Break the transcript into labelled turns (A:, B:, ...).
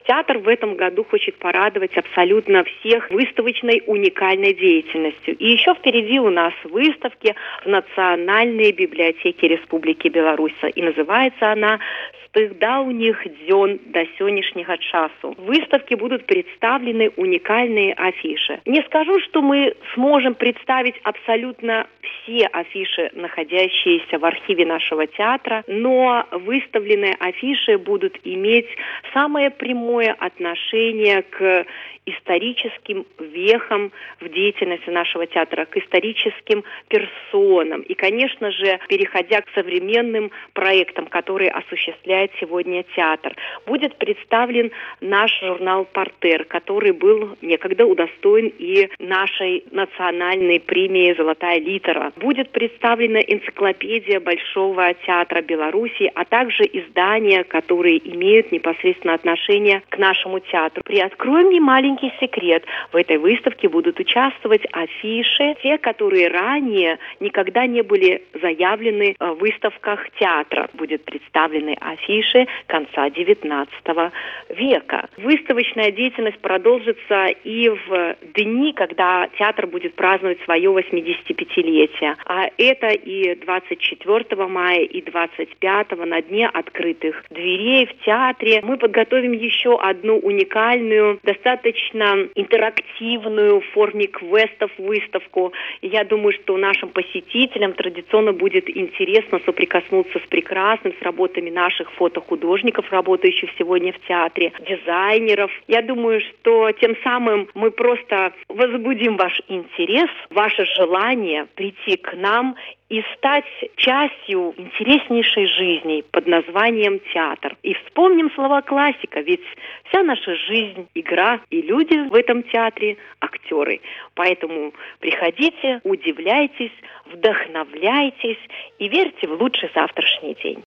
A: Театр в этом году хочет порадовать абсолютно всех выставочной уникальной деятельностью. И еще впереди у нас выставки в Национальной библиотеке Республики Беларусь. И называется она «З тых даўніх дзён до сённяшняга часу». В выставке будут представлены уникальные афиши. Не скажу, что мы сможем представить абсолютно все афиши, находящиеся в архиве нашего театра, но выставленные афиши будут иметь самое прямое отношение к историческим вехам в деятельности нашего театра, к историческим персонам. И, конечно же, переходя к современным проектам, которые осуществляет сегодня театр, будет представлен наш журнал «Портер», который был некогда удостоен и нашей национальной премии «Золотая литера». Будет представлена энциклопедия Большого театра Беларуси, а также издания, которые имеют непосредственно отношение к нашему театру. Приоткроем немаленький секрет. В этой выставке будут участвовать афиши, те, которые ранее никогда не были заявлены в выставках театра. Будут представлены афиши конца XIX века. Выставочная деятельность продолжится и в дни, когда театр будет праздновать свое 85-летие. А это и 24 мая, и 25 на Дне открытых дверей в театре. Мы подготовим еще одну уникальную, достаточно интерактивную в форме квестов выставку. И я думаю, что нашим посетителям традиционно будет интересно соприкоснуться с прекрасным, с работами наших фотохудожников, работающих сегодня в театре, дизайнеров. Я думаю, что тем самым мы просто возбудим ваш интерес, ваше желание прийти к нам и стать частью интереснейшей жизни под названием театр. И вспомним слова классика, ведь вся наша жизнь — игра, и люди в этом театре — актеры. Поэтому приходите, удивляйтесь, вдохновляйтесь и верьте в лучший завтрашний день.